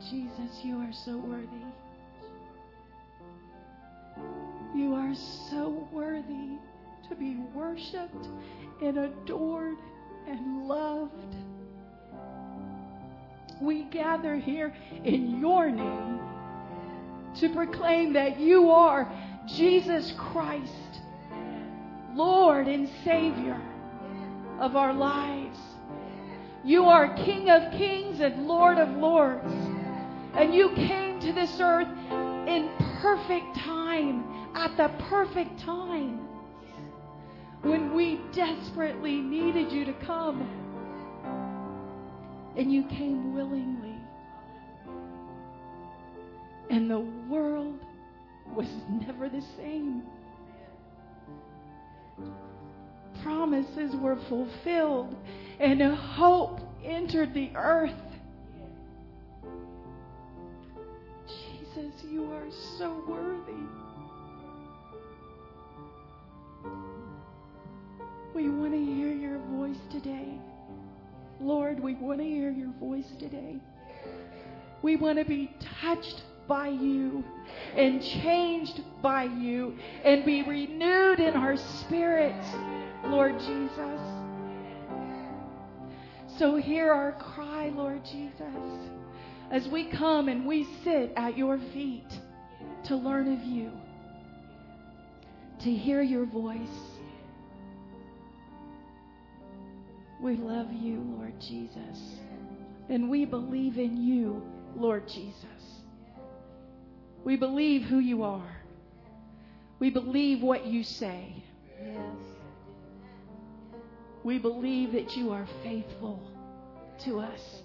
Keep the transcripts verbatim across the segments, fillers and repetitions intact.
Jesus, you are so worthy. You are so worthy to be worshiped and adored and loved. We gather here in your name to proclaim that you are Jesus Christ, Lord and Savior of our lives. You are King of Kings and Lord of Lords. And you came to this earth in perfect time, at the perfect time, when we desperately needed you to come. And you came willingly. And the world was never the same. Promises were fulfilled and hope entered the earth. Jesus, you are so worthy. We want to hear your voice today. Lord, we want to hear your voice today. We want to be touched by you and changed by you and be renewed in our spirit, Lord Jesus. So hear our cry, Lord Jesus, as we come and we sit at your feet to learn of you, to hear your voice. We love you, Lord Jesus, and we believe in you, Lord Jesus. We believe who you are. We believe what you say. Yes. We believe that you are faithful to us.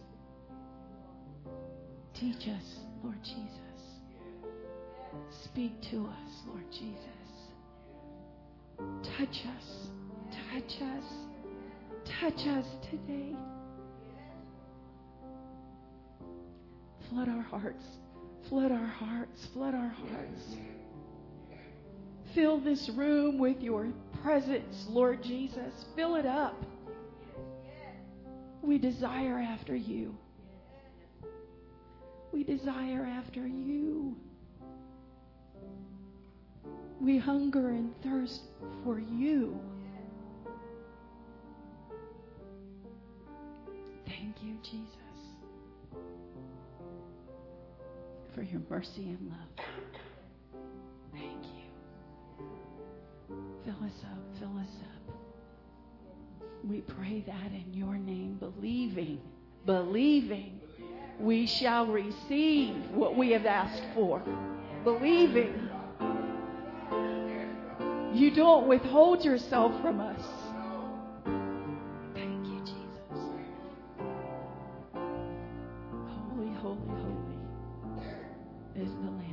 Teach us, Lord Jesus. Speak to us, Lord Jesus. Touch us. Touch us. Touch us today. Flood our hearts. Flood our hearts. Flood our hearts. Fill this room with your presence, Lord Jesus. Fill it up. We desire after you. We desire after you. We hunger and thirst for you. Thank you, Jesus, for your mercy and love. Thank you. Fill us up, fill us up. We pray that in your name, believing, believing we shall receive what we have asked for. Believing. You don't withhold yourself from us. Thank you, Jesus. Holy, holy, holy is the Lamb.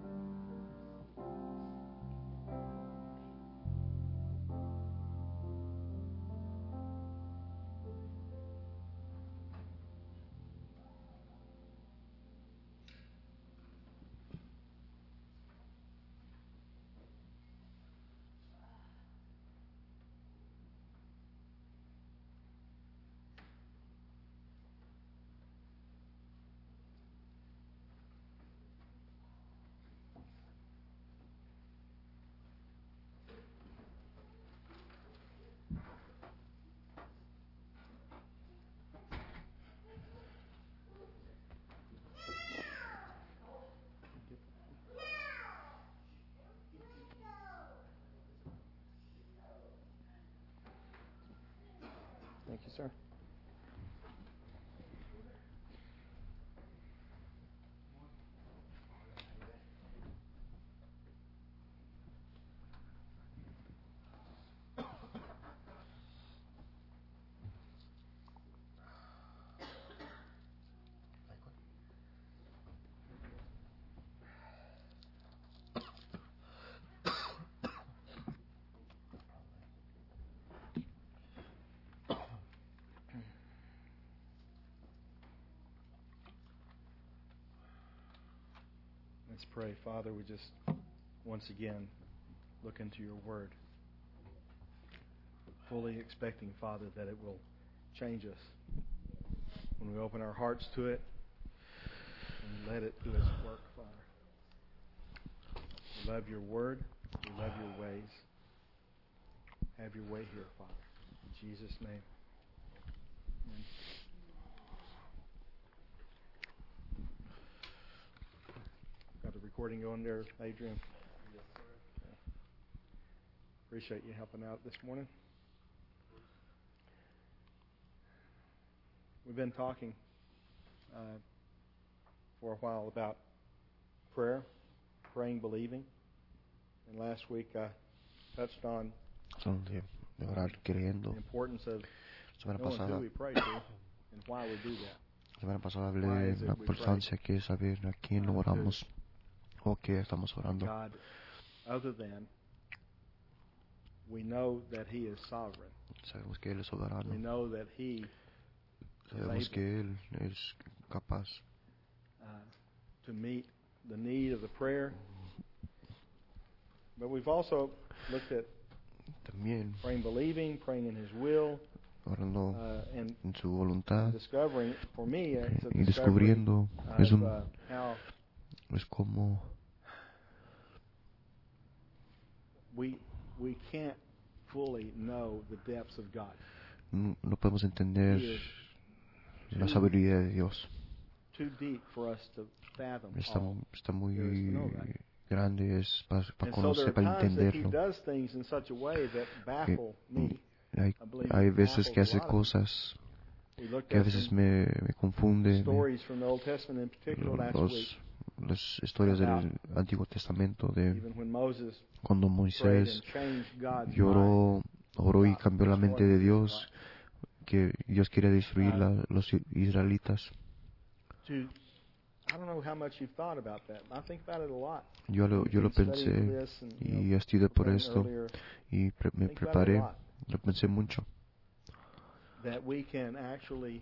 Thank you, sir. Let's pray. Father, we just once again look into your word, fully expecting, Father, that it will change us. When we open our hearts to it, when we let it do its work, Father. We love your word. We love your ways. Have your way here, Father. In Jesus' name. Amen. Got the recording going there, Adrian? Yes, sir. Okay. Appreciate you helping out this morning. We've been talking uh, for a while about prayer, praying, believing. And last week I touched on Son de, de orar creyendo. the importance of Semana knowing pasada, who we pray to and why we do that. semana pasada Why hablé is de it la we importancia que es saber a quién Uh, oramos o qué estamos orando. God, other than we know that He is sovereign. Sabemos que Él es We soberano. know that He Sabemos que Él es capaz uh, to meet the need of the prayer. But we've also looked at también praying, believing, praying in His will, orando uh, and en su voluntad discovering, for me, it's a y discovery descubriendo. Es, of un, uh, how es como we we can't fully know the depths of God. no, no podemos entender He is la too- sabiduría de Dios. Too deep for us to fathom Está, all. está muy there is to know, right? grande, es para, para And so there conocer, are para times that He entenderlo. does things in such a way that baffle me. Hay, I believe hay it veces que baffles hace a lot of cosas We looked que a at veces some me, me confunde. me- stories from the Old Testament in particular last week, los, las historias del Antiguo Testamento de even when Moses cuando prayed Moisés and changed God's mind. lloró, oró y about cambió la mente de destroying Dios, que Dios quiere destruir la- los israelitas. To, I don't know how much you've thought about that. I think about it a lot. Yo lo, yo lo Been studying pensé for this and, you know, y estudié por preparing esto earlier, y pre- me think about it a preparé, lot. lo pensé mucho, That we can actually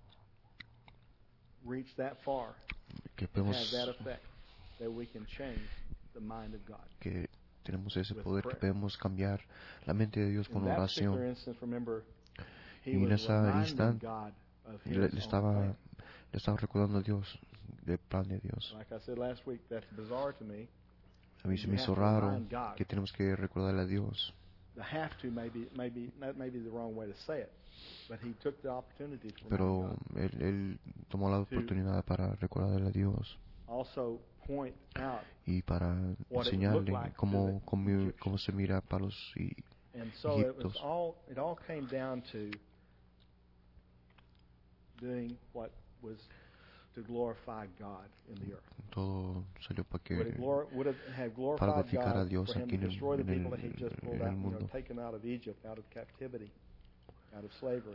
reach that far que and have podemos, that effect, that we can change the mind of God. que tenemos ese with poder, que prayer. podemos cambiar la mente de Dios In con that particular oración. instance, remember, he Y en was ese reminding instante God of his le, le own estaba, plan. le estaba recordando a Dios del plan de Dios. Like I said last week, that's bizarre to me. A mí se You me have hizo to raro remind God. que tenemos que recordarle a Dios. The have to maybe maybe that may be the wrong way to say it, but he took the opportunity to remind Pero God. él, él tomó la oportunidad para recordarle a Dios Also point out, y para what it enseñarle looked like cómo, to the cómo, Egyptians. cómo se mira para los y- and so it was Egiptos. all it all came down to doing what was to glorify God in the earth. todo salió para Would it que glor- would it have para glorified glorificar a God Dios for him aquí to en el, destroy the en el, people that he just pulled en el out, you know, mundo. taken out of Egypt, out of captivity, out of slavery?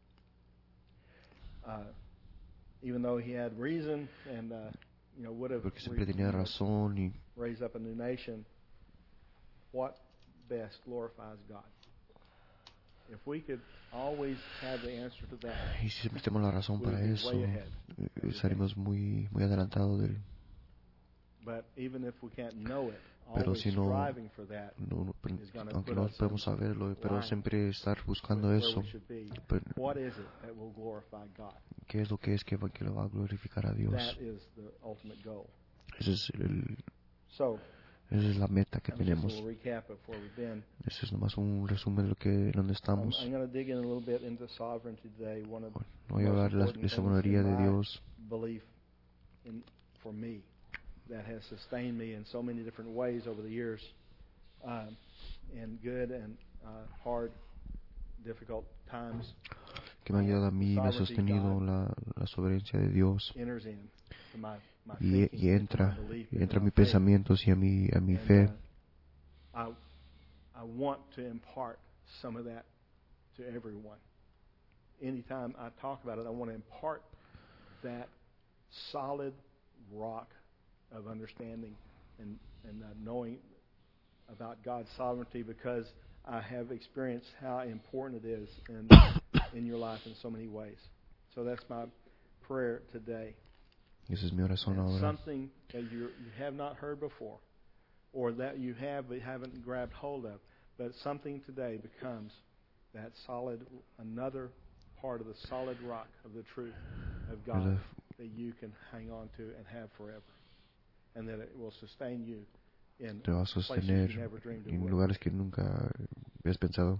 Uh, even though he had reason and uh, you know would have Porque siempre re- tenía you know, razón y raised up a new nation, what best glorifies God? If we could always have the answer to that, y si siempre tenemos la razón we would para be eso, way ahead. eh, estaremos muy, muy adelantados del. But even if we can't know it, Pero always si no, striving for that no, no, pero- is gonna aunque put no us podemos in saberlo, pero line siempre estar with buscando where eso. we should be. Pero, What is it that will glorify God? ¿qué es lo que es que, va- que lo va a glorificar a Dios? That is the ultimate goal. Esa es, el, So, esa es la meta que that was just a tenemos. little recap of where we've been. Ese es nomás un resumen de lo que donde Um, estamos. I'm going to dig in a little bit into sovereignty today. One of the Voy a most hablar de la, important de things soberanía in de my Dios, belief in, for me that has sustained me in so many different ways over the years, um, in good and uh, hard, difficult times. que me ha ayudado a The mí, me ha sovereignty sostenido God la, la soberanía de Dios enters in to my, my y, thinking, y into entra, my belief, y into entra a my mis faith. pensamientos y a mi, a mi And, fe. uh, I, I want to impart some of that to everyone. Anytime I talk about it, I want to impart that solid rock of understanding and, and uh, knowing about God's sovereignty, because I have experienced how important it is in, in your life in so many ways. So that's my prayer today. Esa es mi oración And ahora. something that you you have not heard before, or that you have but haven't grabbed hold of, but something today becomes that solid, another part of the solid rock of the truth of God ¿Verdad? that you can hang on to and have forever, and that it will sustain you in te va a places sostener you never dreamed it en would. lugares que nunca habías pensado.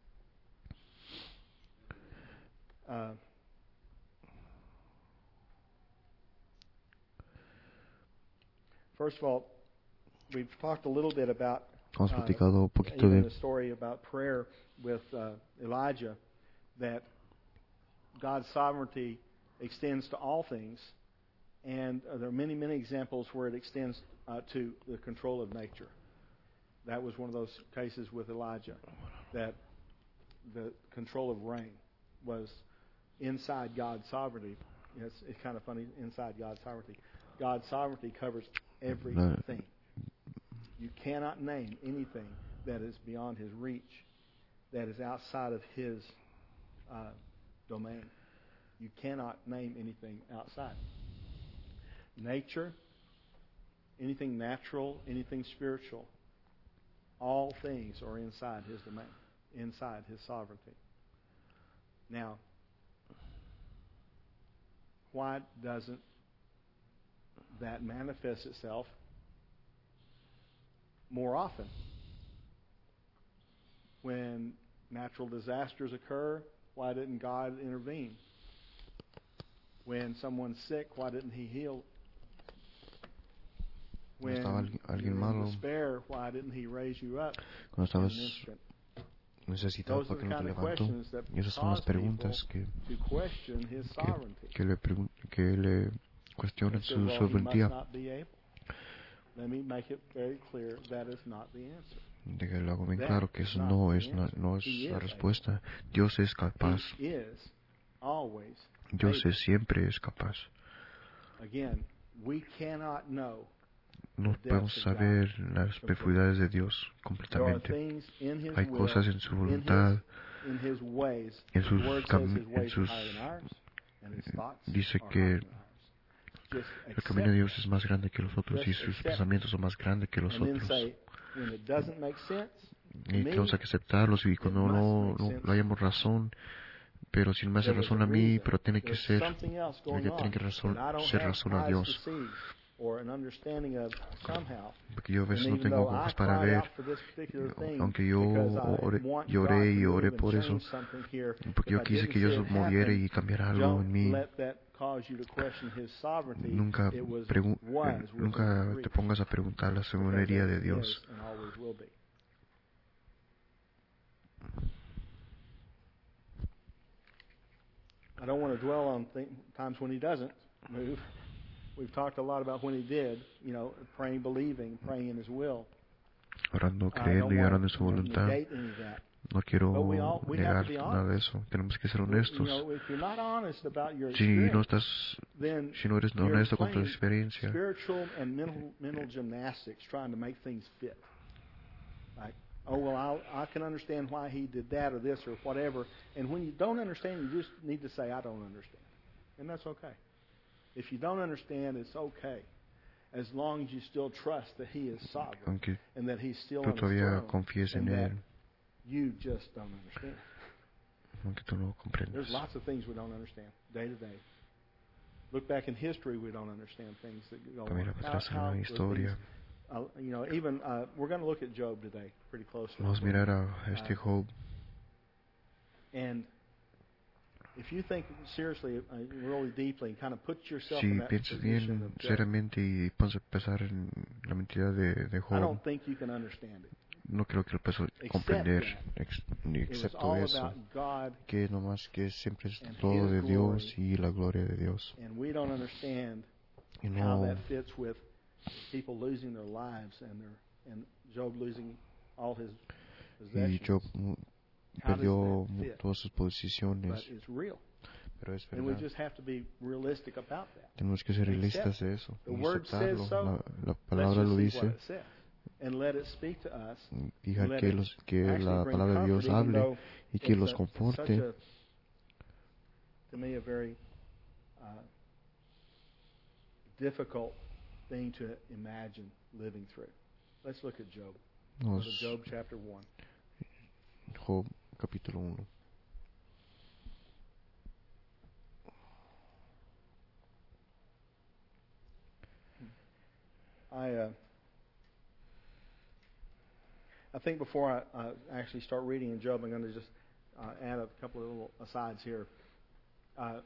Uh, first of all, we've talked a little bit about Hemos uh, platicado un poquito even de the story about prayer with uh, Elijah, that God's sovereignty extends to all things, and uh, there are many, many examples where it extends uh, to the control of nature. That was one of those cases with Elijah, that the control of rain was inside God's sovereignty. You know, it's, it's kind of funny, inside God's sovereignty. God's sovereignty covers everything. You cannot name anything that is beyond His reach, that is outside of His uh, domain. You cannot name anything outside. Nature, anything natural, anything spiritual, all things are inside His domain, inside His sovereignty. Now, why doesn't that manifest itself more often? When natural disasters occur, why didn't God intervene? When someone's sick, why didn't He heal? When estaba alguien, alguien you're in malo, despair, why didn't He raise you up cuando in estabas an instant? necesitado, Those are ¿por the qué no te kind of levantó? questions that Y esas son las cause people preguntas que, to question His que, sovereignty. que le, pregun- que le cuestionan They say, su well, He soberanía. must not be able. Let me make it very clear, that is not the answer. De que lo hago bien That claro que is eso not no the es, no, answer. no es He la is respuesta. Dios es capaz. He is always Dios able. es, siempre es capaz. Again, we cannot know No the podemos depths of God saber las completely. profundidades de Dios There are completamente. things in His Hay will, cosas en su in voluntad, His, in His ways. en The sus, Word says cami- His en ways are sus higher than ours, and His thoughts dice are que higher than ours. Just el camino de accept Dios es más grande que los otros y Just sus accept pensamientos son más grandes que los and then otros. say, when it doesn't make sense to Y me, tenemos que aceptarlos y it cuando must no, make no, sense no hayamos razón, pero si no me hace there was razón a a mí, reason. pero tiene que There's ser, something else tiene going que, on tiene que razón, that I don't ser have razón a eyes Dios. to see or an understanding of somehow. Porque yo a And veces no even tengo though I ojos para cried ver, out for this particular thing aunque yo because I ore- want lloré God y to oré move and por eso, change something here, porque if yo I quise didn't que see Dios it moviera happen, y cambiara algo en don't mí. let that cause you to question His sovereignty. Nunca, It was, pregu- was eh, within nunca His te reach, pongas a preguntar la because soberanía de it Dios. is and always will be. I don't want to dwell on th- times when He doesn't move. We've talked a lot about when He did, you know, praying, believing, praying in His will. Orando, I creyendo don't y want orando en su to voluntad. negate any of that. No quiero But we all- we have negar to be nada de honest. eso. Tenemos que ser You honestos. know, if you're not honest about your Si no experience, estás, then si no eres you're honesto con tu playing experiencia, spiritual and mental mental gymnastics, trying to make things fit. Like, oh well, I'll, I can understand why he did that or this or whatever. And when you don't understand, you just need to say, I don't understand, and that's okay. If you don't understand, it's okay, as long as you still trust that He is sovereign aunque and that He's still tú on His todavía throne, confíes en and that Él, you just don't understand. aunque tú no comprendas. There's lots of things we don't understand day to day. Look back in history, we don't understand things that go Para mirar on. para atrás en la the historia, things, uh, you know, even uh, we're going to look at Job today pretty closely. vamos a mirar a este Job. And if you think seriously, uh, really deeply, and kind of put yourself Si in that piensas position bien, of Job, seriamente y pones a pensar en la mentira de, de I Job, don't think you can understand it. no creo que lo puedas Except comprender, that ex- ni It was excepto all eso, about God, que nomás que siempre es and todo His de Dios glory. y la gloria de Dios. and we don't understand Y how no, that fits with people losing their lives and their and Job losing all his y possessions. Job mu- How does perdió that mu- fit? todas sus posiciones, But it's real, pero es and we verdad. just have to be realistic about that. Tenemos que ser Accept. realistas de eso The y word says aceptarlo. so. La, la Let's palabra just lo see dice. what it says, and let it speak to us. Dejar Let que, it los, que actually la bring palabra de Dios comfort, even hable though y que it's los a- conforte. such a, to me, a very uh, difficult thing to imagine living through. Let's look at Job. Go Nos, to Job chapter one. Job capítulo uno. I uh, I think before I, I actually start reading in Job, I'm going to just uh, add a couple of little asides here. Uh,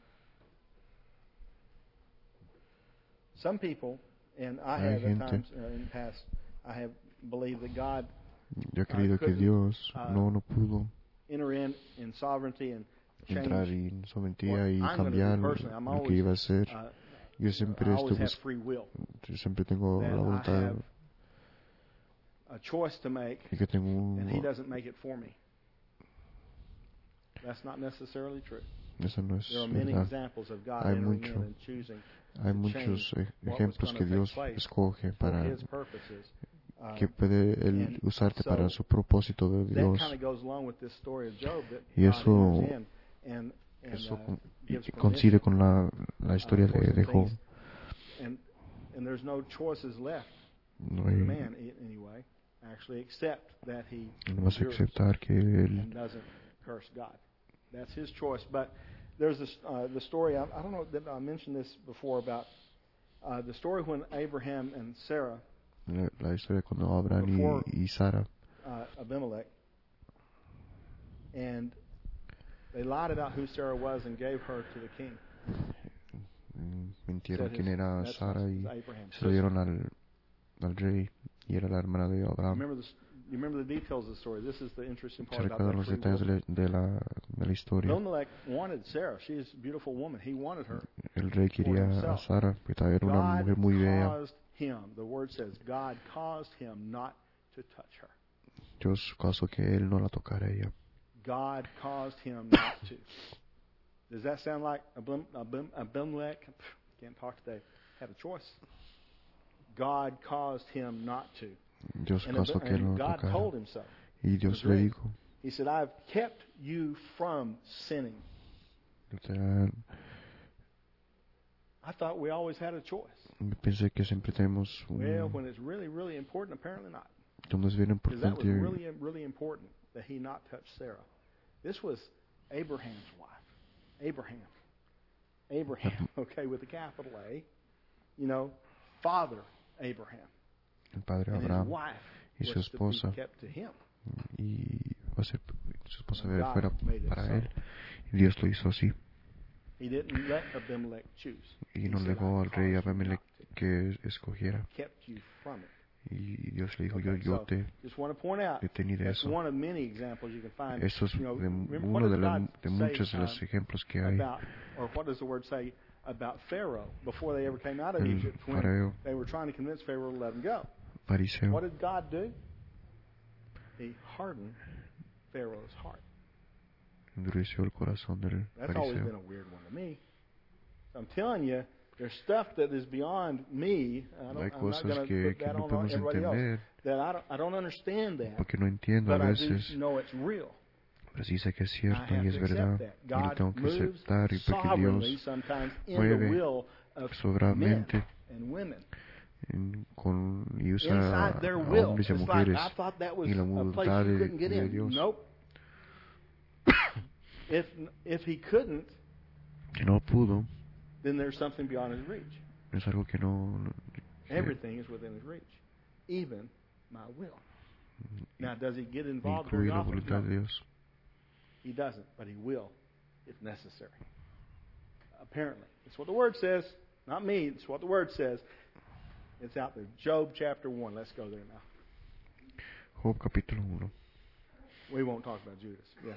some people, and I Hay have at gente. times uh, in the past, I have believed that God Yo he creído que couldn't, Dios uh, no, no pudo enter in in sovereignty and entrar change en sometía what y I'm going to cambiar do personally. I'm lo que always, iba a hacer. uh, Yo I siempre always estoy have bus- free will. yo siempre tengo That la I voluntad have a choice to make, y que tengo and He un, doesn't make it for me. That's not necessarily true. eso no es There are many verdad. examples of God Hay entering mucho- in and choosing Hay to muchos change ej- what was ejemplos gonna que take Dios place escoge for para His purposes. Uh, que puede él and usarte so para su propósito de that Dios. kind of goes along with this story of Job that Y God eso- enters in and, and Eso uh, con- gives y coincide permission, con la, la uh, historia for de, some de Job. things. And, and there's no choices left No for the hay man, i- anyway, actually, except that he no vas a endures aceptar que él and doesn't curse God. That's his choice. But there's this, uh, the story, I, I don't know that I mentioned this before, about uh, the story when Abraham and Sarah, la, la historia cuando Abraham Before- y, y Sara uh, Abimelech, and they lied about who Sarah was and gave her to the king. mm, mintieron Said quién his- era that's Sara y Abraham's se lo dieron al, al rey y era la hermana de Abraham. Remember this, you remember the details of the story. This is the interesting Se part about recuerdan that los free detalles will. de la, de la, de la historia. Abimelech wanted Sarah. She is a beautiful woman. He wanted her. El rey quería a himself. Sara, porque era una God mujer muy bella. caused him, the word says, God caused him not to touch her. Dios causó que él no la tocara a ella. God caused him not to. Does that sound like Abim- Abim- Abimelech, can't talk today, had a choice? God caused him not to. Dios And, causó Ab- que él no and la God tocara. told him so. Y Dios That's le right. dijo, He said, I've kept you from sinning. o sea, I thought we always had a choice. pensé que siempre tenemos Well, un, when it's really, really important, apparently not. cuando es bien Because that was importante, really, really important that he not touch Sarah. This was Abraham's wife. Abraham. Abraham, okay, with a capital A. You know, Father Abraham. el padre And his Abraham wife y su was to esposa, be kept to him. y va a ser su esposa And God fuera made it para so. él. Y Dios lo hizo así. He didn't let Abimelech choose. Y He no said, le dejó "I al rey caused you Abimelech not to. que escogiera. Kept you from it." Y Dios le dijo, yo, Okay, yo so te just want to point out detení de that's eso. one of many examples you can find. Eso es You know, de, remember, uno what de, does la- God de say, muchos de uh, los ejemplos que hay. about, or what does the word say about Pharaoh before they ever came out of El Egypt when fareo, they were trying to convince Pharaoh to let them go? fariseo, What did God do? He hardened Pharaoh's heart. endureció el corazón del That's always been fariseo. a weird one to me. I'm telling you, there's stuff that is beyond me. I don't, Hay I'm not cosas going to que, put que that no on podemos everybody else. entender That I don't, I don't understand that, porque no entiendo a but I do veces, know it's real. pero sí sé que es I cierto have y es to verdad. accept that. Y lo God tengo que moves aceptar y porque sovereignly Dios sometimes in the mueve will of men soberanamente and women. en- con, y usa Inside their a will. hombres y a It's like, mujeres I thought that was y la a place voluntad you de, couldn't get de in. Dios. Nope. if if he couldn't, Que no pudo, then there's something beyond his reach. es algo que no... no- que- Everything is within his reach, even my will. Now, does he get involved incluye very la often? voluntad No, de Dios. he doesn't, but he will if necessary. Apparently. It's what the Word says. Not me. It's what the Word says. It's out there. Job chapter one. Let's go there now. Job capítulo uno. We won't talk about Judas. Yeah.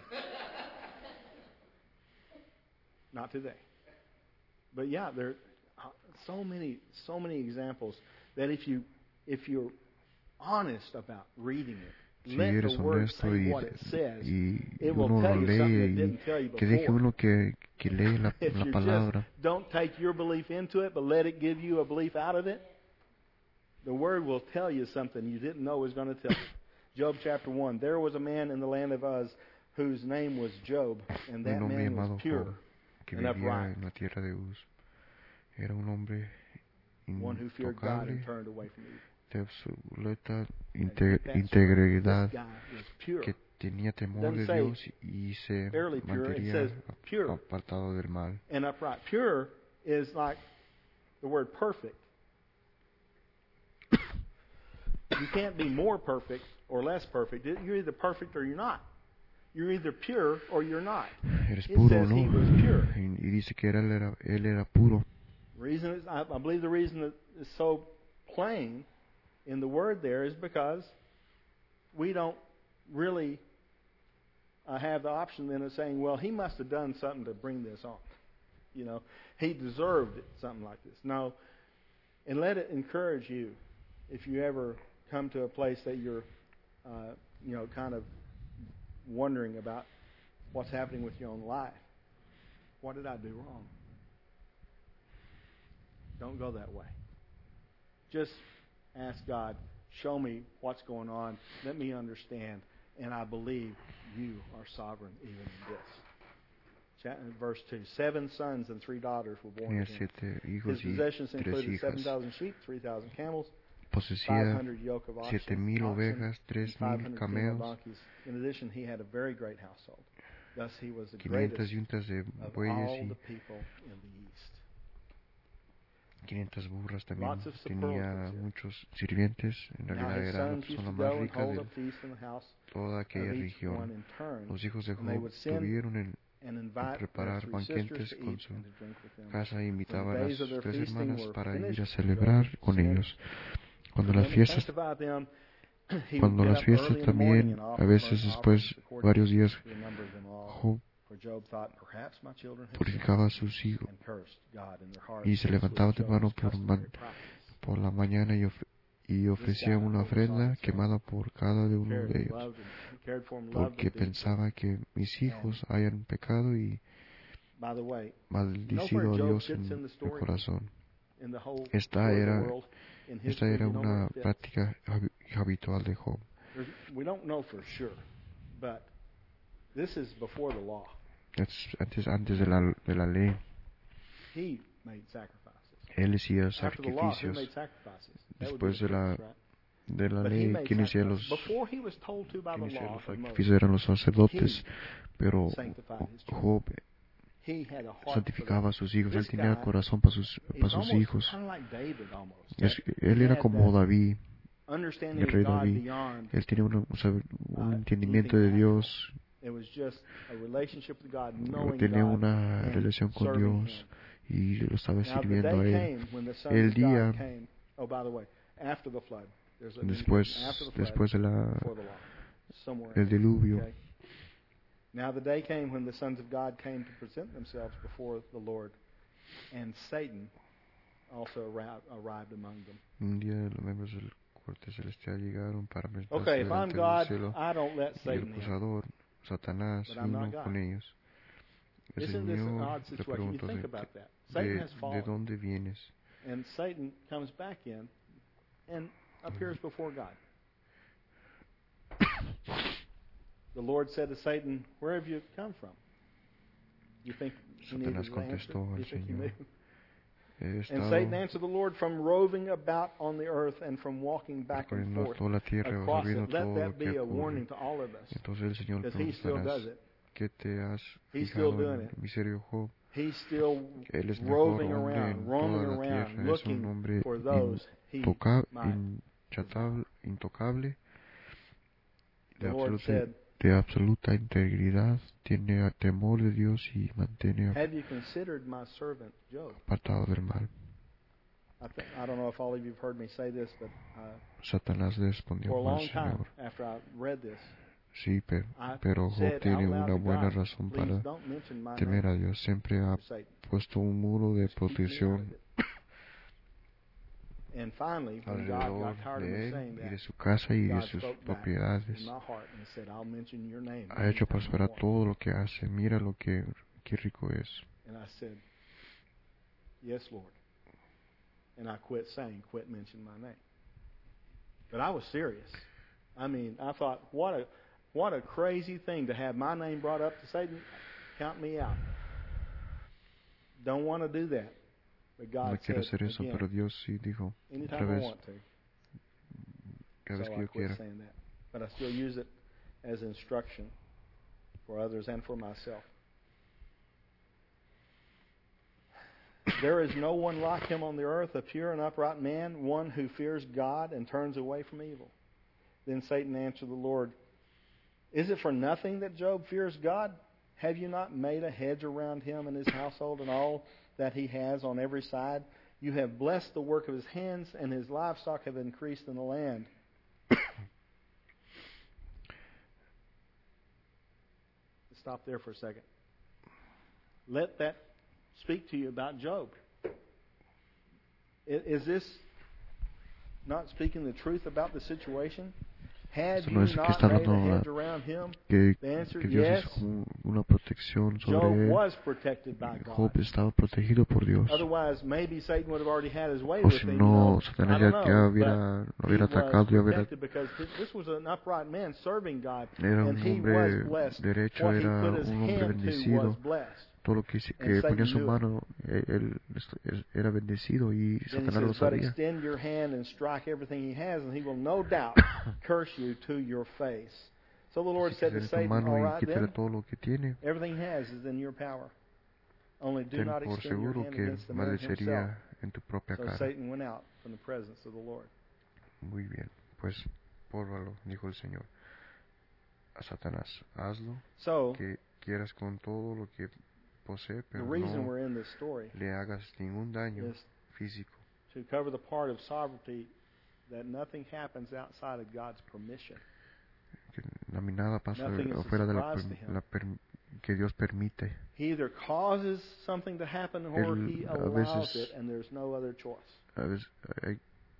Not today. But yeah, there are so many, so many examples that if you, if you're honest about reading it, Si let eres the Word honesto say y, what it says. y It will uno tell lo you something it lee didn't y tell you que deje before. uno que, que lee la, If la you palabra, just don't take your belief into it, but let it give you a belief out of it, the Word will tell you something you didn't know it was going to tell you. Job chapter one. There was a man in the land of Uz whose name was Job, and that un hombre man llamado was pure, Job que and vivía upright, en la tierra de Uz. Era un hombre one who feared God intocable, and turned away from evil. de absoluta And inte- that's integridad, This guy was pure. que tenía temor Doesn't de say Dios y se barely pure, it mantenía says pure. apartado del mal. And upright. Pure is like the word perfect. You can't be more perfect or less perfect. You're either perfect or you're not. You're either pure or you're not. Eres It puro, says ¿no? he was pure. Y, y dice que era, él, era, él era puro. Reason is, I, I believe the reason that is so plain in the word there is because we don't really uh, have the option then of saying, well, he must have done something to bring this on. You know, he deserved it, something like this. No, and let it encourage you if you ever come to a place that you're, uh, you know, kind of wondering about what's happening with your own life. What did I do wrong? Don't go that way. Just ask God, show me what's going on. Let me understand. And I believe you are sovereign even in this. Verse two. Seven sons and three daughters were born Tenía to him. siete His hijos y possessions tres included seven hijas. thousand sheep, three thousand camels, five Posesía hundred yoke of siete oxen, mil oxen, ovejas, and tres five mil hundred female camellos, donkeys. In addition, he had a very great household. Thus, he was the quinientas greatest yuntas de of bueyes all y the people in the east. quinientas burras. También Lots of tenía superlatives here. muchos sirvientes. En Now realidad his era la sons used persona to más go and rica hold de a feast in the house toda aquella of each one región. in turn, Los hijos de and they Job would send tuvieron en and en invite their preparar three banquetes sisters to con eat su and to drink with them. casa e When invitaba the a las days of their tres feasting hermanas were para finished, ir a Job celebrar con sent ellos. Cuando for las them to fiestas, sanctify them. He would cuando get las up fiestas early in the morning también, and a offer veces burnt después, offerings according varios días, to the number of them all. Job For Job thought, perhaps my children have purificaba a sinned, sus hijos and cursed God in their hearts. y se This levantaba was temprano Job's por, customary man- practice. por la mañana y, of- y ofrecía una ofrenda quemada por cada de uno Cared de and ellos, loved them. He cared for them, loved porque them deeply. pensaba que mis hijos hayan pecado y By the way, maldicido a Job Dios fits en in the el story? corazón. in the whole Esta story of the era, world, in esta history, era you know where una it fits? práctica habi- habitual de Job. There's- We don't know for sure, but this is before the law. Es antes, antes de, la, de la ley, He made sacrifices. él hacía After the law, who sacrificios. made sacrifices? That would be Después the de la, priests, right? de la But he ley, made quien hacía sacrifices. los, Before he was told to by quien the hacía law los from Moses, sacrificios eran los sacerdotes, pero sanctified his children. Job He had a heart for santificaba a them. sus hijos. Él This tenía guy corazón para sus, He's para sus almost hijos. kind of like David almost. Es- That él he era had como that David, understanding el of rey God David. beyond Él tenía una- un, saber- un uh, entendimiento anything de natural. Dios, It was just a relationship with God, knowing tenía God una and relación con serving Dios Him. y lo estaba Now the sirviendo a day él. came when the sons El of día- God came. Oh, by the way, after the flood, there's an Después, indication, after the flood, después de la, before the law, somewhere. del diluvio, Okay. Now the day came when the sons of God came to present themselves before the Lord, and Satan also arri- arrived among them. un día los miembros del corte celestial llegaron para presentarse Okay, if I'm delante del God, cielo I don't let y el Satan in. acusador, Satanás, But I'm vino not God. con ellos. El Isn't this an Señor odd le situation? You preguntó, think ¿de, about that. Satan de, has ¿de fallen, dónde vienes? and Satan comes back in and appears before God. The Lord said to Satan, "Where have you come from?" You think he needed Satanás an answer? contestó Do al you think he Señor, knew? He And estado Satan answered the Lord, "From roving about on the earth and from walking back and recorriendo forth toda la tierra, across sabiendo it." Let todo lo that que be a ocurre. warning to all of us, Entonces el Señor because he still preguntarás, does it. ¿qué te has He's still fijado doing en it. mi serio Job? He's still Él es mejor roving hombre around, en roaming toda la around, tierra, es un looking hombre for those he intoca- might. inchatable- intocable, The de Lord absoluta, said, de absoluta integridad, tiene temor de Dios y mantiene "Have you considered my servant Job?" apartado del mal. I, th- I don't know if all of you have heard me say this, but uh, Satanás le respondió for a al long time Señor, after I read this, sí, pe- I pero Job said tiene out loud una to buena God, razón "Please para don't mention my temer name a Dios. Siempre ha to Satan. puesto un muro de Just keep me out of protección it." And finally, when God alrededor got tired of de me él saying y that, de su casa y de God sus spoke back propiedades. in my heart and said, "I'll mention your name." Ha hecho anytime you prosperar want." todo lo que hace. Mira lo que qué rico es. And I said, "Yes, Lord." And I quit saying, quit mentioning my name. But I was serious. I mean, I thought, what a what a crazy thing to have my name brought up to Satan. Count me out. Don't want to do that. But God No quiero said, hacer eso, again, pero Dios sí dijo, otra anytime I vez, want to. cada vez So que I yo quit quiera. saying that. But I still use it as instruction for others and for myself. There is no one like him on the earth, a pure and upright man, one who fears God and turns away from evil. Then Satan answered the Lord, Is it for nothing that Job fears God? Have you not made a hedge around him and his household and all that he has on every side? You have blessed the work of his hands, and his livestock have increased in the land. Stop there for a second. Let that speak to you about Job. Is this not speaking the truth about the situation? Had Esto you no es que not está made a hablando hedge around him? que, The answer que is Dios yes. es como una protección sobre Job él. was protected by Job God. estaba protegido por Dios. Otherwise, maybe Satan would have already had his way O with si him. You no, know, I Satanás don't ya, ya know, hubiera, lo but he hubiera was atacado, ya hubiera, protected because this was an upright man serving God, era and un he hombre was blessed. derecho, What he era put his un hombre hand to was bendecido. blessed. Todo lo que, hice- And que Satan ponía su knew it. mano, él, él est- era bendecido y Then he Satanás lo says, But sabía. extend your hand and strike everything he has, and he will no doubt curse you to your face. So the Lord Así que said to extiende tu Satan, mano All y right quítale then, todo lo que tiene. everything he has is in your power. Only do Ten not por extend your seguro hand que against the man himself. maldecería en tu propia So cara. Satan went out from the presence of the Lord. Muy bien, pues pórvalo, dijo el Señor a Satanás, hazlo So que quieras con todo lo que posee, the pero reason no we're in this story le hagas ningún daño is físico. to cover the part of sovereignty that nothing happens outside of God's permission. Que a mí nada pasa Nothing is a afuera de la, surprise per- to him. la per- que Dios permite. He either causes something to happen or Él he a allows veces- it, and there's no other choice. A veces hay-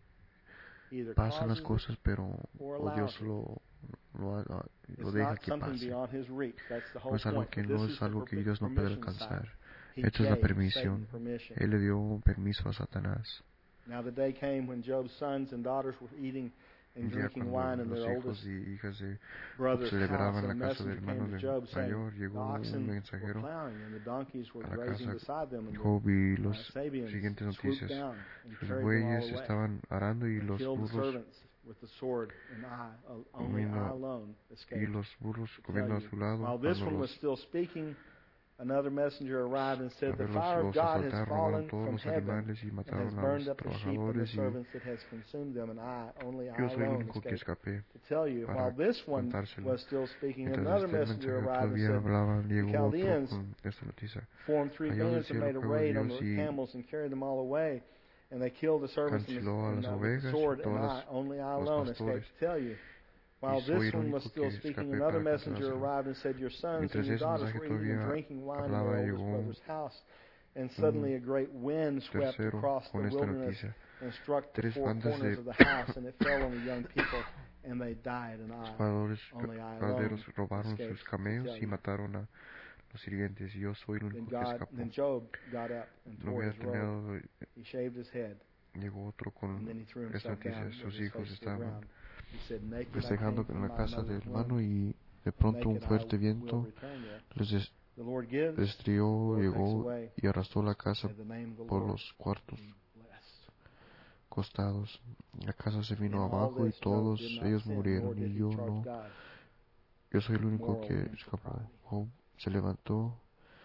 He either pasan las causes it cosas, pero or o Dios allows it. lo, lo, ha- lo It's deja not que something pase. beyond his reach. That's the No whole es algo point. que But no this es is the algo que permi- Dios no puede permission alcanzar. side. He Esta es la gave permisión. Satan permission. Él le dio permiso a Satanás. Now the day came when Job's sons and daughters were eating and Un día drinking wine cuando in los their hijos oldest y hijas de brother's house, celebraban and la a casa del messenger hermano came to de Job saying, mayor, the llegó un oxen were mensajero plowing and the donkeys were a la grazing casa beside them, and de the Job y uh, los Sabians siguientes swooped noticias. down and Los carried them all bueyes away. estaban arando y And los killed the burros servants with the sword, and I, uh, only I comiendo alone y escaped. los burros To tell comiendo a you, su lado. while this Cuando one was los, still speaking, another messenger arrived and said, The los, fire of los God has asaltaron, fallen robaron todos from los heaven animales y and has mataron a burned los up the sheep and the trabajadores y servants that has consumed them, and I, only I yo soy el alone único que escaped. escapé. To tell you, para while this one contárselo. was still speaking, Mientras another este messenger mensajero arrived and todavía said, hablaba, The llegó otro Chaldeans con esta noticia. formed three Allá del bands and cielo made a pagó raid on Dios the y camels and carried them all away. And they killed the servants and the, canceló a and, las uh, with the ovejas sword, y and todas I, only I los alone pastores. escaped. To tell you, while Y soy this el one was único still que speaking, escapé another para messenger contárselo. arrived and said, Your sons Mientras and your ese daughters mensaje were eating and todavía drinking wine in hablaba, their oldest llegó brother's house. And suddenly a great wind swept tercero across the con esta wilderness noticia. and struck the Tres four bandas corners de of the house, and it fell on the young people, and they died, and I, Espadores, only I alone paraderos robaron escaped. sus To camellos tell y you. mataron a los sirvientes y yo soy el Then único que God, escapó. then Job got up and No tore hubiera his robe. terminado, He shaved his head, llegó otro and con then he threw esta himself down noticia. with Sus his hijos face to the estaban ground. He said, Naked I festejando came en from la my casa del mother's hermano womb, y de pronto un naked I fuerte will viento return there. les des- The Lord gives, destrió, the Lord takes llegó away. y arrastró la casa May the name of the por Lord los cuartos be blessed. costados. La casa se In vino all abajo y this, Job todos did not ellos sin, nor murieron did y he yo charge no. God Yo soy el único moral que escapó. impropriety. Job se levantó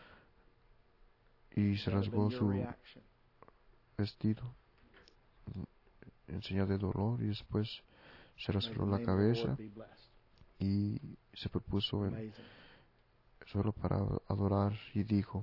y se That would have been rasgó your su reaction. vestido en señal de dolor y después se May the rasuró la name of the cabeza Lord be blessed. y se propuso en Amazing. suelo para adorar y dijo,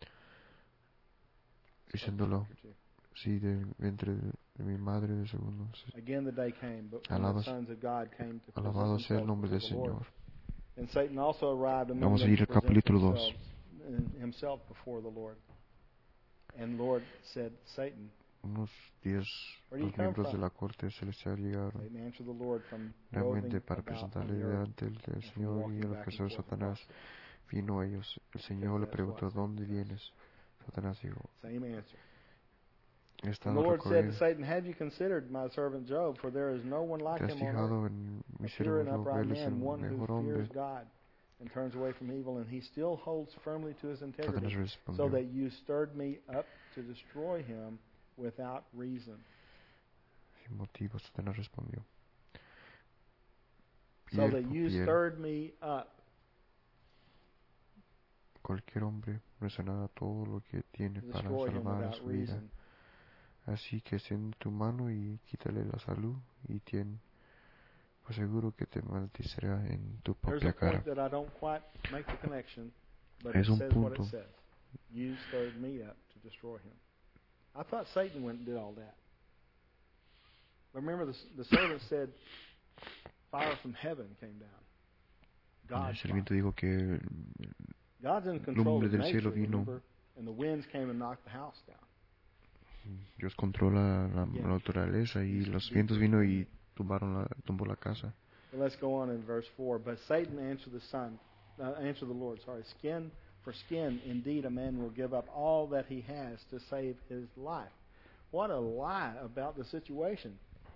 Spoke diciéndolo, chapter two. sí, de vientre de, de mi madre de segundo. Again the day came, but when Alabas- the sons of God came to present Alabado sea el themselves nombre del before the Lord. Señor. And Satan also arrived among Vamos a them ir to al present capítulo dos. themselves, uh, himself before the Lord. And the Lord said, Satan, Unos días Where do you los come miembros de from? la corte celestial llegaron Satan answered the Lord, from realmente roving para about on presentarle the earth delante del, del and from Señor y walking a los back and pastores forth Satanás. across it. Vino a ellos. El Señor le that's preguntó, what ¿dónde Satan says. vienes? Satanás dijo, Same answer. he And estado the Lord said to recorriendo. Satan, Have you considered my servant Job? For there is no one like ¿Te has him on earth, fijado en mi a pure and siervo Job? upright Él es el man, one who mejor fears hombre. God and turns away from evil, and he still holds firmly to his Satanás integrity, so respondió, that you stirred me up to destroy him without reason. sin motivo. Satanás respondió, So piel that por you piel, stirred me up cualquier hombre no es nada todo lo que tiene to para destroy him salvar a without su vida. reason. Así que extiende tu mano y quítale la salud y ten por seguro que te maldecirá en tu There's a propia cara. point that I don't quite make the connection, but Es it un says what it punto. says. You stirred me up to destroy him. I thought Satan went and did all that. But remember, the, the servant said, fire from heaven came down. El God's sirviente fire. dijo que God's in control lumbre of del nature, cielo vino. remember? And the winds came and knocked the house down. Dios controla la, Yeah. la naturaleza y He's los deeper vientos vino than y me. tumbaron la, tumbó la casa. But let's go on in verse four. But Satan answered the son, uh, answered the Lord, sorry, skin for skin, indeed a man will give up all that he has to save his life. What a lie about the situation.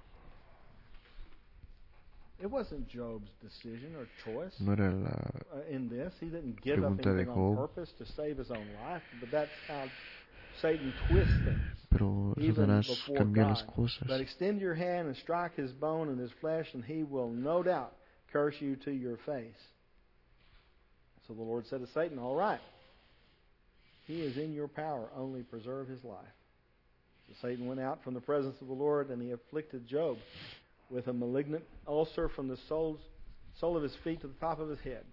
It wasn't Job's decision or choice No era la uh, in this. He didn't give up pregunta de anything on Job, purpose to save his own life, but that's how Satan twists things. pero Even Satanás before cambia las God. cosas. But extend your hand and strike his bone and his flesh, and he will no doubt curse you to your face. So the Lord said to Satan, all right, he is in your power, only preserve his life. So Satan went out from the presence of the Lord, and he afflicted Job with a malignant ulcer from the soles, sole of his feet to the top of his head.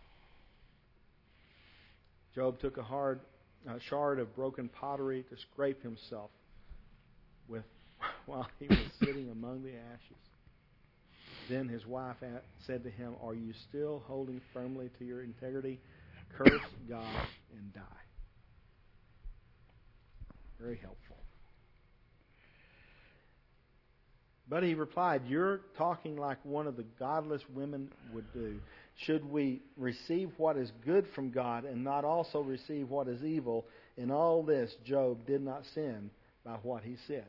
Job took a hard a shard of broken pottery to scrape himself with while he was sitting among the ashes. Then his wife said to him, are you still holding firmly to your integrity? Curse God and die. Very helpful. But he replied, you're talking like one of the godless women would do. Should we receive what is good from God and not also receive what is evil? In all this, Job did not sin by what he said.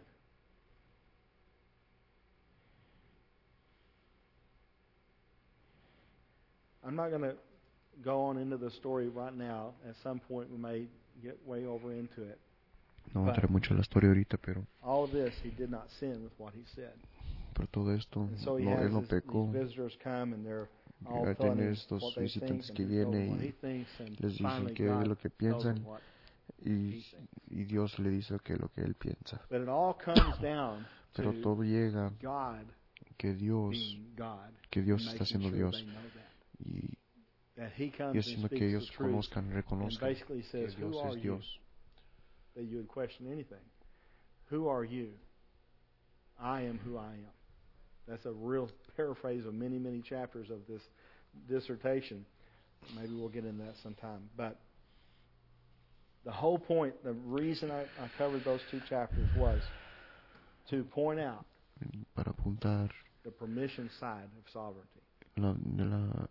I'm not going to go on into the story right now. At some point, we may get way over into it. No va a entrar mucho en la historia ahorita, pero All of this, he did not sin with what he said. por todo esto, And so he no, has él no his, pecó. these visitors come and they're all Ya telling tiene him estos what they think visitantes and que he tells them vienen what y he thinks, and les dicen finally qué es God lo que tells him piensan what y, he thinks. y Dios le dice que lo que él piensa. But it all comes down Pero to todo llega God que Dios, being God que Dios and está making siendo sure Dios they know that. y, That he y comes and haciendo que speaks ellos the truth conozcan, and reconozcan basically que says, Dios who are es you? Dios. That you would question anything. Who are you? I am who I am. That's a real paraphrase of many, many chapters of this dissertation. Maybe we'll get into that sometime. But the whole point, the reason I, I covered those two chapters was to point out Para apuntar the permission side of sovereignty. la, de la,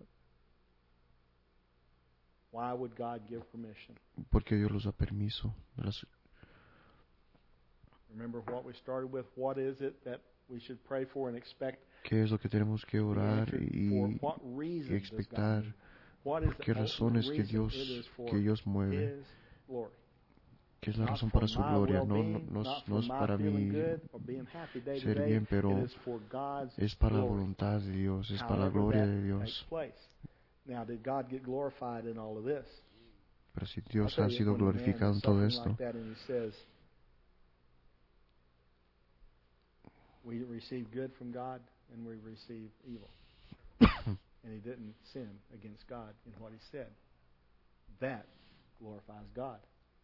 Why would God give permission? porque Dios los da permiso. De las, Remember what we started with? What is it that we should pray for and expect ¿Qué es lo que tenemos que to be orar answered? y, For what y reason does God expectar? do? What is ¿Por qué the razones ultimate que reason? Dios, It is for que Dios mueve? His glory. ¿Qué es la Not razón for para su my gloria? No, no, well-being, no, es- not no for es my para feeling mí good or being happy day to ser day. bien, pero It is for God's es para la glory. voluntad de Dios, es para la However gloria that de takes Dios. place. Now, did God get glorified in all of this? Pero si I'll Dios tell ha you, sido when a man glorificado is en todo suffering esto, like that and he says, we receive good from God and we receive evil. And he didn't sin against God in what he said. That glorifies God.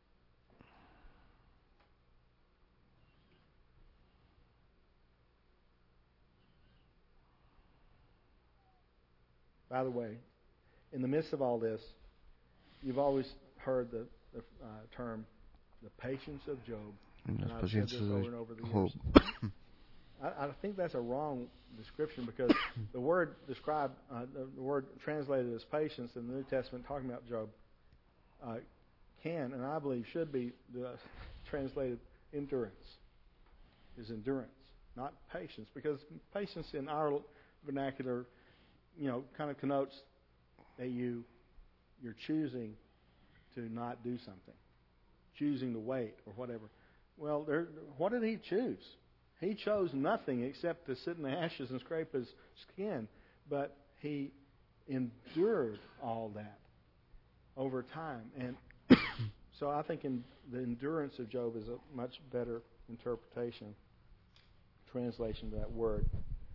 By the way, in the midst of all this, you've always heard the, the uh, term, the patience of Job. en And las I've said paciencias this over de and over the Job. years. I, I think that's a wrong description because the word described, uh, the, the word translated as patience in the New Testament, talking about Job, uh, can and I believe should be uh, translated endurance. Is endurance, not patience, because patience in our vernacular, you know, kind of connotes that you you're choosing to not do something, choosing to wait or whatever. Well, there, what did he choose? He chose nothing except to sit in the ashes and scrape his skin, but he endured all that. over time. And so I think in the endurance of Job is a much better interpretation, translation to that word.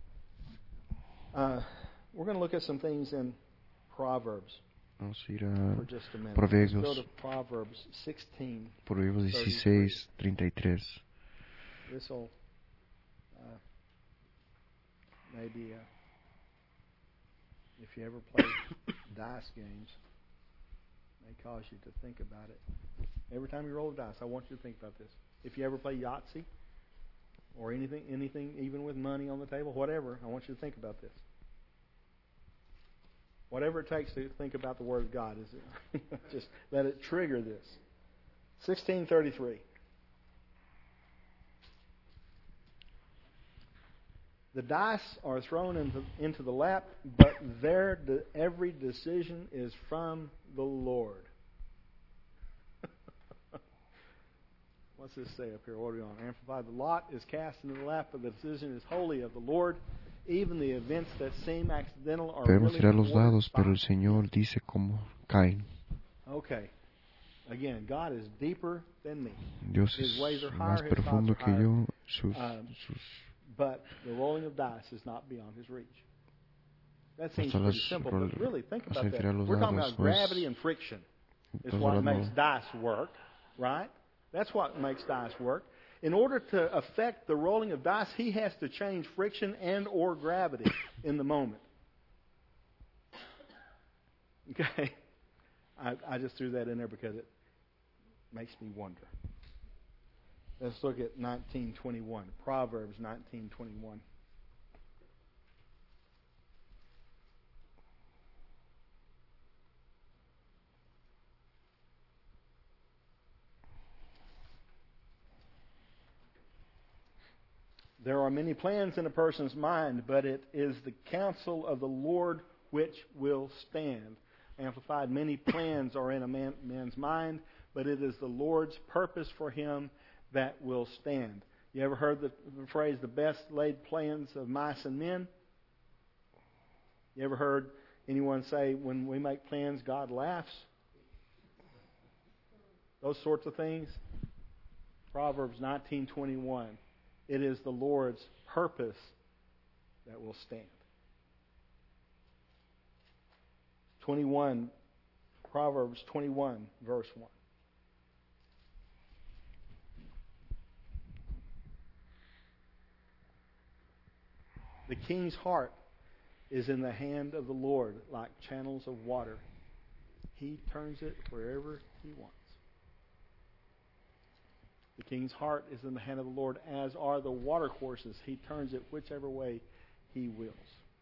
Uh, we're going to look at some things in Proverbs Vamos a ir a for just a minute. Proverbios. Let's go to Proverbs sixteen. Proverbios dieciséis, treinta y tres. This will uh, maybe, uh, if you ever play dice games, may cause you to think about it. Every time you roll a dice, I want you to think about this. If you ever play Yahtzee or anything, anything, even with money on the table, whatever, I want you to think about this. Whatever it takes to think about the Word of God, is it? Just let it trigger this. sixteen thirty-three. The dice are thrown into, into the lap, but their de- every decision is from the Lord. What's this say up here? What are we on? Amplified. The lot is cast into the lap, but the decision is wholly of the Lord. Even the events that seem accidental are Podemos really tirar los ordered dados, by pero el Señor dice cómo caen. Okay. Again, God is deeper than me. Dios His es ways are más higher, his thoughts profundo are que higher. yo. Sus, Um, sus But the rolling of dice is not beyond His reach. That seems Hasta pretty las simple, rol- but really think hasta about that. tirar los We're talking dados about no es- gravity and friction. Is Estás what hablando- makes dice work, right? That's what makes dice work. In order to affect the rolling of dice, He has to change friction and or gravity in the moment. Okay? I, I just threw that in there because it makes me wonder. Let's look at nineteen twenty-one. Proverbs nineteen twenty-one. There are many plans in a person's mind, but it is the counsel of the Lord which will stand. Amplified, many plans are in a man, man's mind, but it is the Lord's purpose for him that will stand. You ever heard the, the phrase, the best laid plans of mice and men? You ever heard anyone say, when we make plans, God laughs? Those sorts of things. Proverbs nineteen twenty-one. It is the Lord's purpose that will stand. twenty-one, Proverbs twenty-one, verse one. The king's heart is in the hand of the Lord like channels of water. He turns it wherever He wants. The king's heart is in the hand of the Lord, as are the watercourses. He turns it whichever way He wills.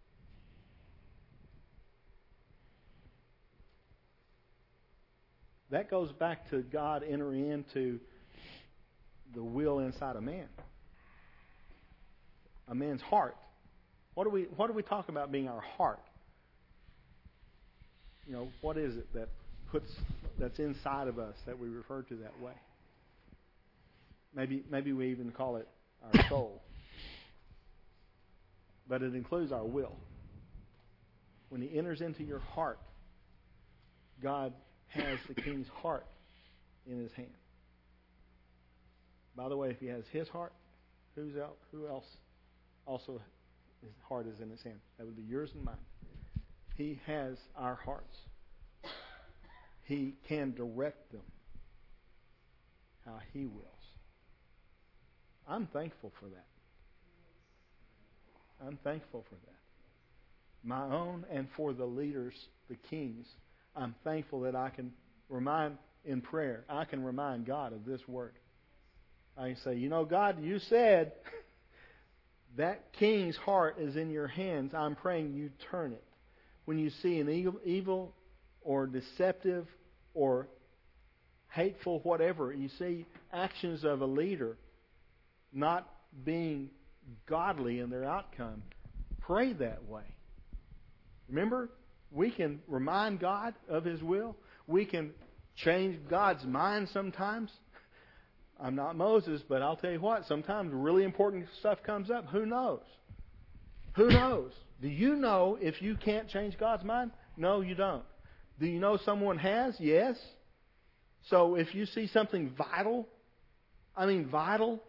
That goes back to God entering into the will inside a man. A man's heart. What do we what do we talk about being our heart? You know, what is it that puts that's inside of us that we refer to that way? Maybe maybe we even call it our soul. But it includes our will. When He enters into your heart, God has the king's heart in His hand. By the way, if He has His heart, who's else, who else also His heart is in His hand? That would be yours and mine. He has our hearts. He can direct them how He wills. I'm thankful for that. I'm thankful for that. My own and for the leaders, the kings, I'm thankful that I can remind in prayer, I can remind God of this word. I can say, you know, God, you said that king's heart is in your hands. I'm praying you turn it. When you see an evil, evil or deceptive or hateful, whatever, you see actions of a leader not being godly in their outcome, pray that way. Remember, we can remind God of His will. We can change God's mind sometimes. I'm not Moses, but I'll tell you what, sometimes really important stuff comes up. Who knows? Who knows? Do you know if you can't change God's mind? No, you don't. Do you know someone has? Yes. So if you see something vital, I mean vital,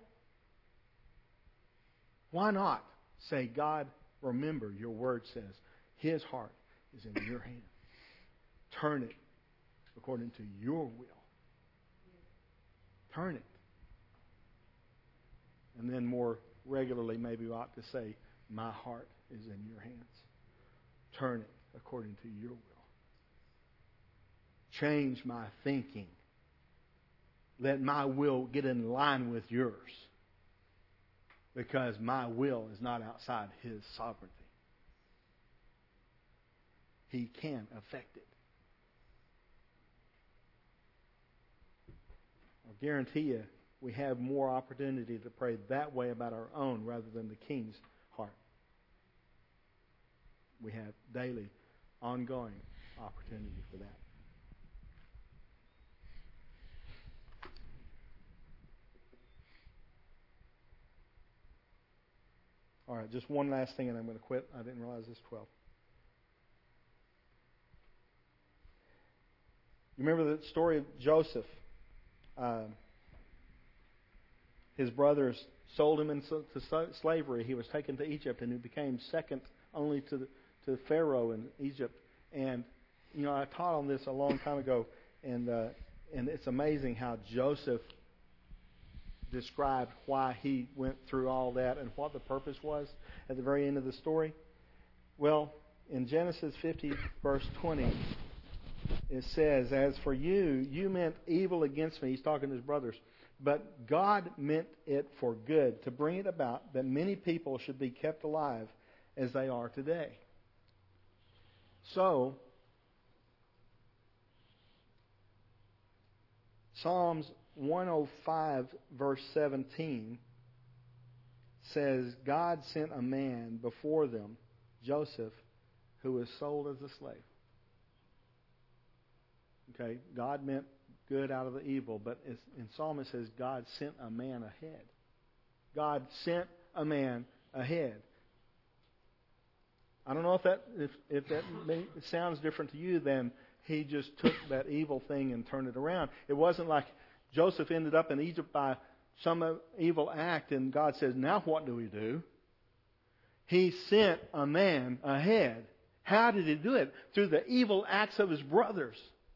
why not say, God, remember your word says His heart is in your hand. Turn it according to your will. Turn it. And then more regularly, maybe we ought to say, my heart is in your hands. Turn it according to your will. Change my thinking. Let my will get in line with yours. Because my will is not outside His sovereignty. He can affect it. I'll guarantee you, we have more opportunity to pray that way about our own rather than the King's heart. We have daily, ongoing opportunity for that. All right, just one last thing and I'm going to quit. I didn't realize it's twelve. You remember the story of Joseph? Uh, his brothers sold him into slavery. He was taken to Egypt and he became second only to the, to Pharaoh in Egypt. And, you know, I taught on this a long time ago, and uh, and it's amazing how Joseph described why he went through all that and what the purpose was at the very end of the story. Well, in Genesis fifty, verse twenty, it says, as for you, you meant evil against me. He's talking to his brothers. But God meant it for good, to bring it about that many people should be kept alive as they are today. So, Psalms one oh five, verse seventeen, says, God sent a man before them, Joseph, who was sold as a slave. Okay, God meant good out of the evil, but in Psalm it says God sent a man ahead. God sent a man ahead. I don't know if that if, if that may, sounds different to you than he just took that evil thing and turned it around. It wasn't like Joseph ended up in Egypt by some evil act and God says, now what do we do? He sent a man ahead. How did he do it? Through the evil acts of his brothers.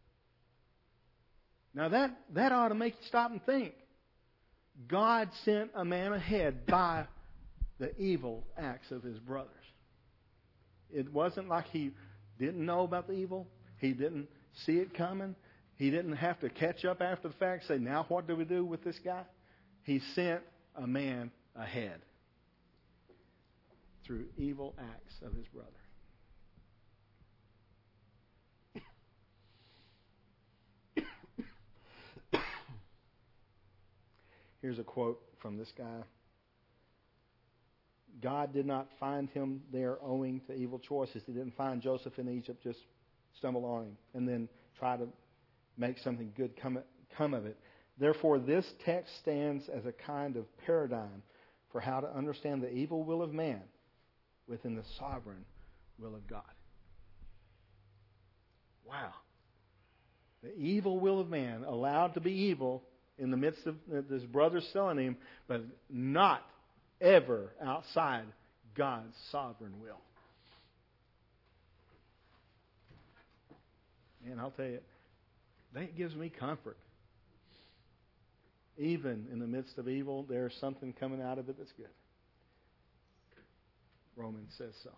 Now that, that ought to make you stop and think. God sent a man ahead by the evil acts of his brothers. It wasn't like he didn't know about the evil. He didn't see it coming. He didn't have to catch up after the fact, say, now what do we do with this guy? He sent a man ahead through evil acts of his brother. Here's a quote from this guy. God did not find him there owing to evil choices. He didn't find Joseph in Egypt, just stumble on him and then try to make something good come, come of it. Therefore, this text stands as a kind of paradigm for how to understand the evil will of man within the sovereign will of God. Wow. The evil will of man allowed to be evil in the midst of his brothers selling him, but not ever outside God's sovereign will. And I'll tell you, that gives me comfort. Even in the midst of evil, there's something coming out of it that's good. Romans says so.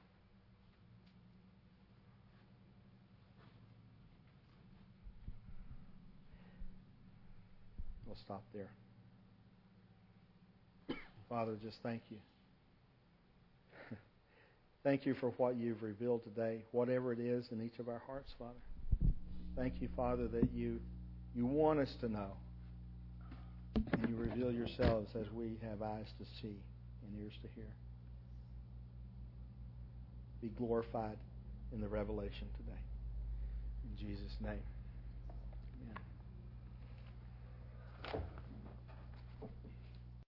We'll stop there. Father, just thank you. Thank you for what you've revealed today, whatever it is in each of our hearts, Father. Thank you, Father, that you you want us to know. And you reveal yourselves as we have eyes to see and ears to hear. Be glorified in the revelation today. In Jesus' name.